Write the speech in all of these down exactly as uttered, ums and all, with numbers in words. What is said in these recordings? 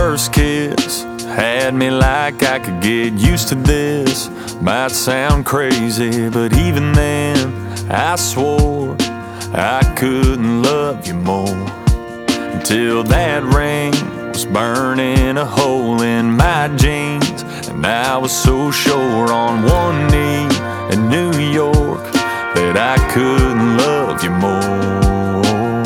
first kiss had me like I could get used to this. Might sound crazy, but even then I swore I couldn't love you more, until that ring was burning a hole in my jeans, and I was so sure on one knee in New York that I couldn't love you more.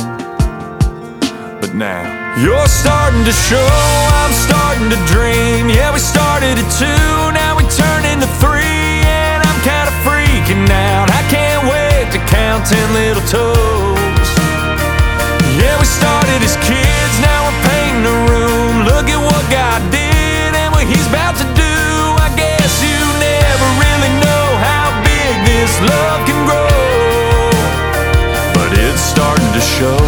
But now you're starting to show, I'm starting to dream. Yeah, we started at two, now we turn into three, and I'm kinda freaking out. I can't wait to count ten little toes. Yeah, we started as kids, now we're painting a room. Look at what God did and what He's about to do. I guess you never really know how big this love can grow, but it's starting to show.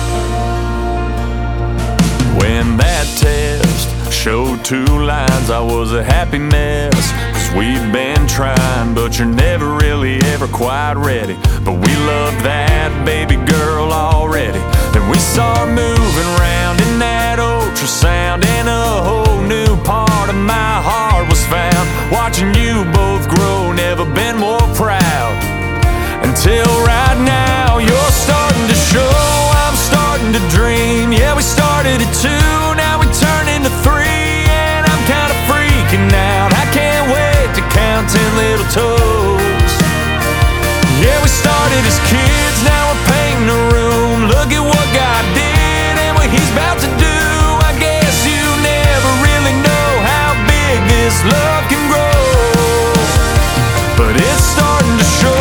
When that test showed two lines, I was a happy mess, 'cause we've been trying, but you're never really ever quite ready. But we love that baby girl already. Then we saw her moving around in that ultrasound, and a whole new part of my heart was found. Watching you both grow, never been more proud. Until right now, you're starting to show, I'm starting to dream. Yeah, we started at two, now we turn into three, and I'm kinda freaking out. I can't wait to count ten little toes. Yeah, we started as kids, now we're painting a room. Look at what God did and what He's about to do. I guess you never really know how big this love can grow, but it's starting to show.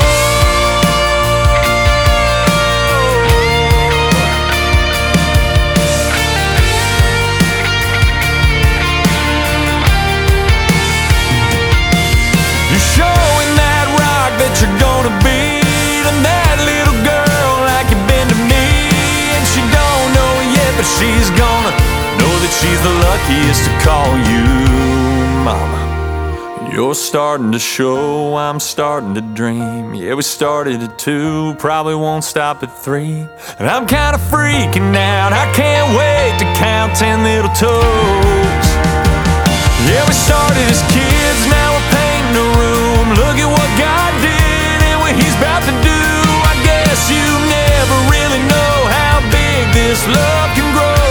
You're gonna be to that little girl like you've been to me, and she don't know it yet, but she's gonna know that she's the luckiest to call you mama. You're starting to show, I'm starting to dream. Yeah, we started at two, probably won't stop at three, and I'm kinda freaking out. I can't wait to count ten little toes. Yeah, we started as kids, now we're painting a room. Look at what God did, He's about to do. I guess you never really know how big this love can grow.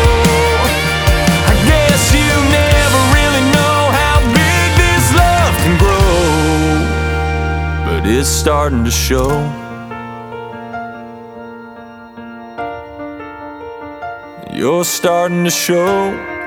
I guess you never really know how big this love can grow, but it's starting to show. You're starting to show.